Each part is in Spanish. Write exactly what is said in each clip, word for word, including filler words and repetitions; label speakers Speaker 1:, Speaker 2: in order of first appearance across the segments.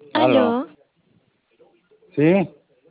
Speaker 1: Aló.
Speaker 2: Aló.
Speaker 1: ¿Sí?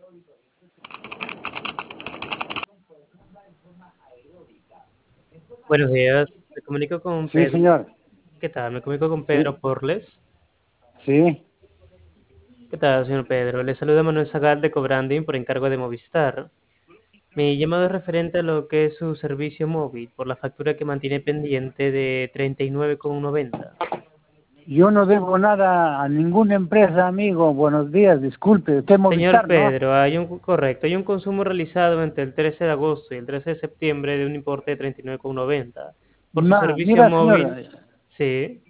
Speaker 3: Buenos días, me comunico con
Speaker 1: Sí,
Speaker 3: Pedro.
Speaker 1: señor.
Speaker 3: ¿Qué tal? Me comunico con
Speaker 1: Sí.
Speaker 3: Pedro Porles.
Speaker 1: Sí.
Speaker 3: ¿Qué tal, señor Pedro? Le saluda Manuel Zagal de Cobranding por encargo de Movistar. Mi llamado es referente a lo que es su servicio móvil por la factura que mantiene pendiente de treinta y nueve con noventa.
Speaker 1: Yo no debo nada a ninguna empresa, amigo. Buenos días, disculpe. Usted es
Speaker 3: Señor
Speaker 1: Movistar, ¿no?
Speaker 3: Pedro, hay un correcto, hay un consumo realizado entre el trece de agosto y el trece de septiembre de un importe de treinta y nueve con noventa. Por su
Speaker 1: Ma,
Speaker 3: servicio
Speaker 1: mira, señor.
Speaker 3: móvil, sí.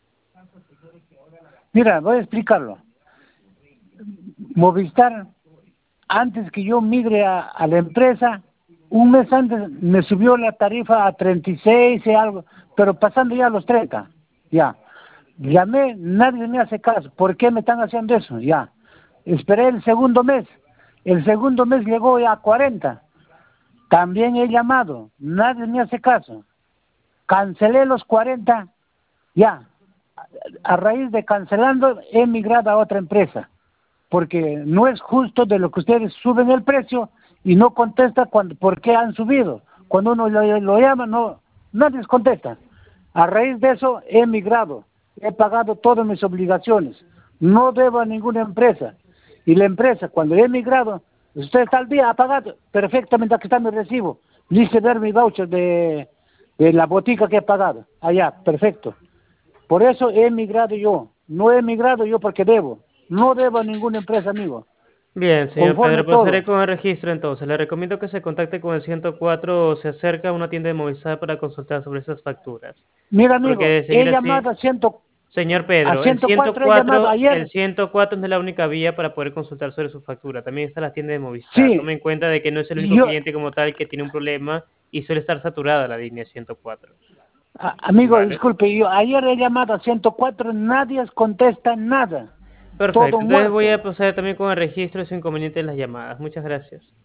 Speaker 1: Mira, voy a explicarlo. Movistar, antes que yo migre a, a la empresa, un mes antes me subió la tarifa a treinta y seis y algo, pero pasando ya a los treinta. Ya. Llamé, nadie me hace caso. ¿Por qué me están haciendo eso? Ya. Esperé el segundo mes. El segundo mes llegó ya a cuarenta. También he llamado, nadie me hace caso. Cancelé los cuarenta, ya. A raíz de cancelando, he migrado a otra empresa. Porque no es justo de lo que ustedes suben el precio y no contesta cuando, por qué han subido. Cuando uno lo, lo llama, no, nadie les contesta. A raíz de eso, he migrado. He pagado todas mis obligaciones. No debo a ninguna empresa. Y la empresa, cuando he migrado, usted está al día, ha pagado perfectamente, aquí está mi recibo. Dice ver mi voucher de, de la botica que he pagado. Allá, perfecto. Por eso he migrado yo. No he migrado yo porque debo. No debo a ninguna empresa, amigo.
Speaker 3: Bien, señor
Speaker 1: Conforme
Speaker 3: Pedro, procederé
Speaker 1: todo.
Speaker 3: con el registro entonces. Le recomiendo que se contacte con el ciento cuatro o se acerque a una tienda de Movistar para consultar sobre esas facturas.
Speaker 1: Mira, amigo,
Speaker 3: Porque de
Speaker 1: he
Speaker 3: seguir así,
Speaker 1: llamado a, ciento,
Speaker 3: señor
Speaker 1: a
Speaker 3: Pedro, el
Speaker 1: ciento cuatro, he llamado
Speaker 3: ciento cuatro, el
Speaker 1: ayer.
Speaker 3: ciento cuatro no es la única vía para poder consultar sobre su factura. También está la tienda de Movistar.
Speaker 1: Sí,
Speaker 3: Tome en cuenta de que no es el único
Speaker 1: yo,
Speaker 3: cliente como tal que tiene un problema y suele estar saturada la línea ciento cuatro.
Speaker 1: a- amigo,
Speaker 3: ¿Vale?
Speaker 1: disculpe, yo ayer he llamado a ciento cuatro, nadie contesta nada. Todo
Speaker 3: Perfecto. Entonces voy
Speaker 1: muerto.
Speaker 3: a proceder también con el registro de su inconveniente en las llamadas. Muchas gracias.